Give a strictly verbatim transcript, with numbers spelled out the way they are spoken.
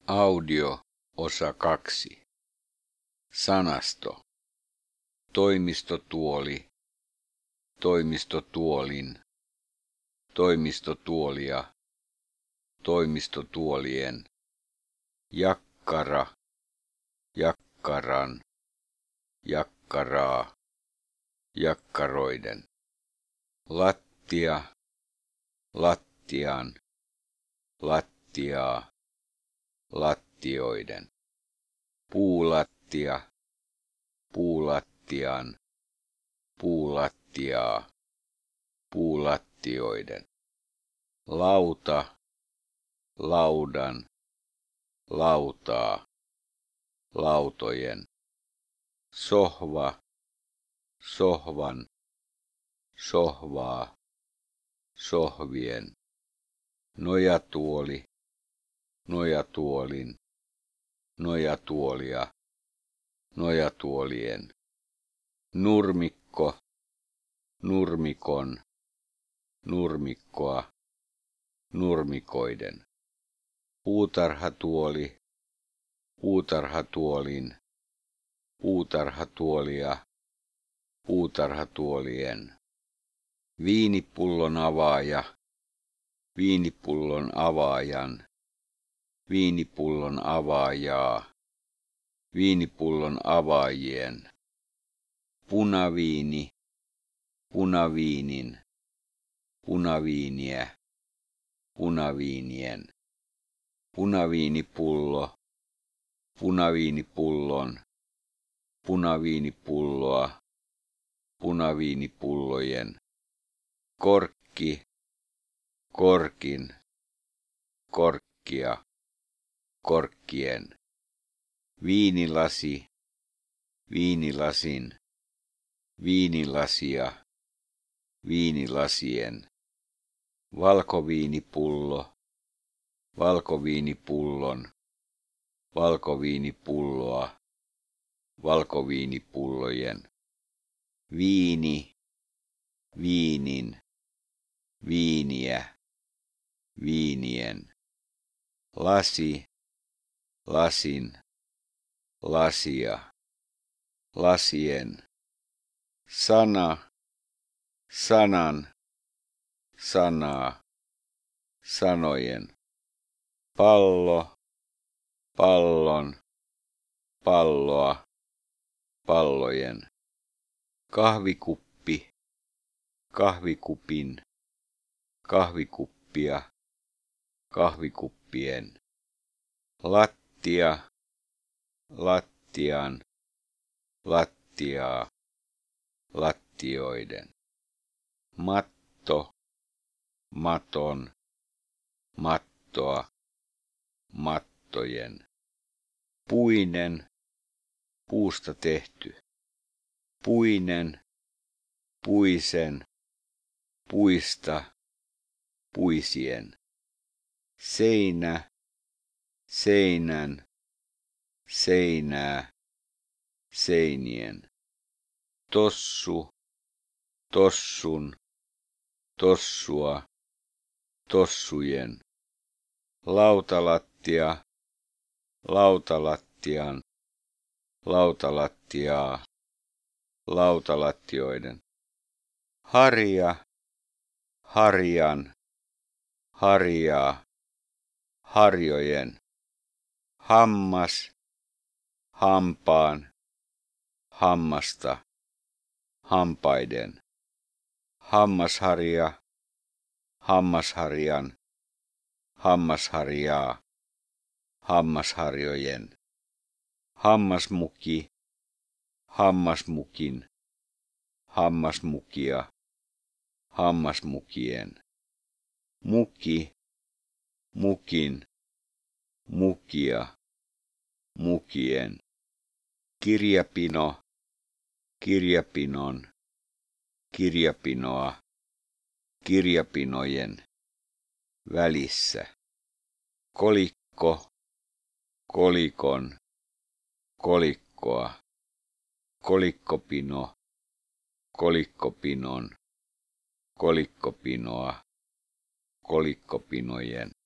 Audio osa kaksi. Sanasto. Toimistotuoli. Toimistotuolin. Toimistotuolia. Toimistotuolien. Jakkara. Jakkaran. Jakkaraa. Jakkaroiden. Lattia. Lattian. Lattiaa. Lattioiden. Puulattia. Puulattian. Puulattiaa. Puulattioiden. Lauta. Laudan. Lautaa. Lautojen. Sohva. Sohvan. Sohvaa. Sohvien. Nojatuoli. Nojatuolin. Nojatuolia. Nojatuolien. Nurmikko. Nurmikon. Nurmikkoa. Nurmikoiden. Puutarhatuoli. Puutarhatuolin. Puutarhatuolia. Puutarhatuolien. Viinipullon avaaja. Viinipullon avaajan. Viinipullon avaajaa. Viinipullon avaajien. Punaviini. Punaviinin. Punaviiniä. Punaviinien. Punaviinipullo. Punaviinipullon. Punaviinipulloa. Punaviinipullojen. Korkki. Korkin. Korkkia. Korkkien. Viinilasi. Viinilasin. Viinilasia. Viinilasien. Valkoviinipullo. Valkoviinipullon. Valkoviinipulloa. Valkoviinipullojen. Viini. Viinin. Viiniä. Viinien. Lasi. Lasin. Lasia. Lasien. Sana. Sanan. Sanaa. Sanojen. Pallo. Pallon. Palloa. Pallojen. Kahvikuppi. Kahvikupin. Kahvikuppia. Kahvikuppien. Lattia. Lattian. Lattiaa. Lattioiden. Matto. Maton. Mattoa. Mattojen. Puinen. Puusta tehty. Puinen. Puisen. Puista. Puisien. Seinä. Seinän. Seinää. Seinien. Tossu. Tossun. Tossua. Tossujen. Lautalattia. Lautalattian. Lautalattiaa. Lautalattioiden. Harja. Harjan. Harjaa. Harjojen. Hammas. Hampaan. Hammasta. Hampaiden. Hammasharja. Hammasharjan. Hammasharjaa. Hammasharjojen. Hammasmuki. Hammasmukin. Hammasmukia. Hammasmukien. Muki. Mukin. Mukia. Mukien. Kirjapino. Kirjapinon. Kirjapinoa. Kirjapinojen. Välissä. Kolikko. Kolikon. Kolikkoa. Kolikkopino. Kolikkopinon. Kolikkopinoa. Kolikkopinojen.